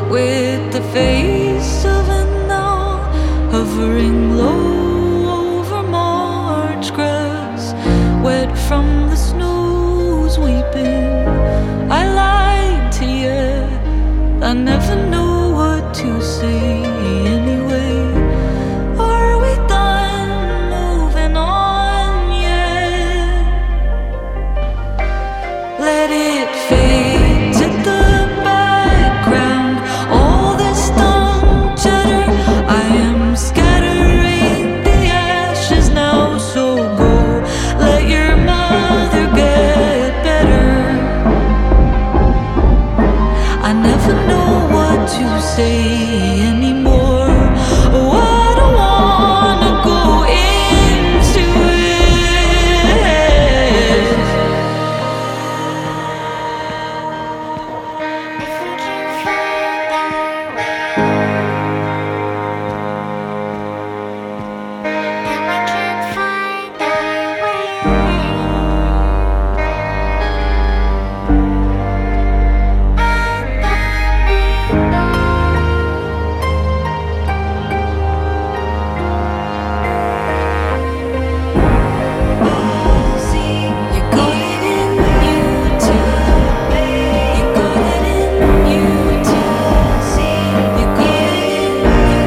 with the face of an owl hovering low over March grass, wet from the snow's weeping. I lied to you, I never know what to say anyway. Are we done moving on yet? Let it fade to the background, all this dumb chatter. I am scattering the ashes now, so go let your mother get better. I never know what to say anymore. Oh, I don't wanna go into it. If we can find our way, then we can find our See, you got it in you to play. You got it in you to see. You got it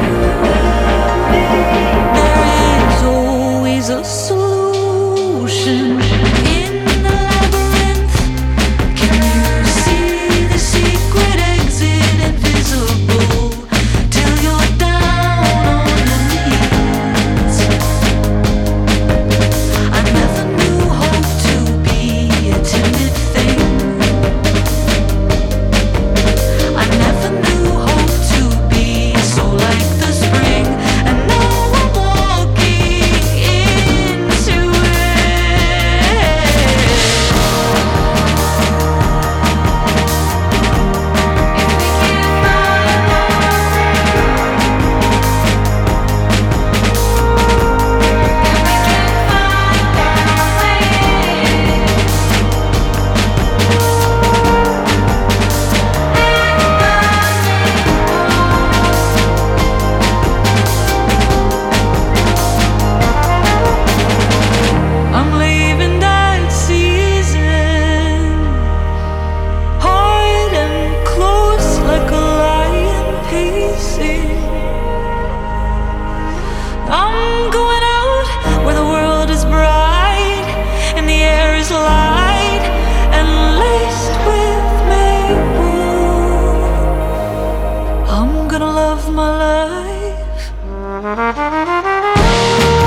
in you. There is always a solution in the labyrinth. Can you see the secret exit invisible till you're down on your knees? I never knew hope to be a timid thing. I never knew hope to be so like the spring, and now I'm walking into it. If we can find I'm leaving that season, hard and close like a lion pacing. I'm going out where the world is bright and the air is light and laced with maple. I'm gonna love my life.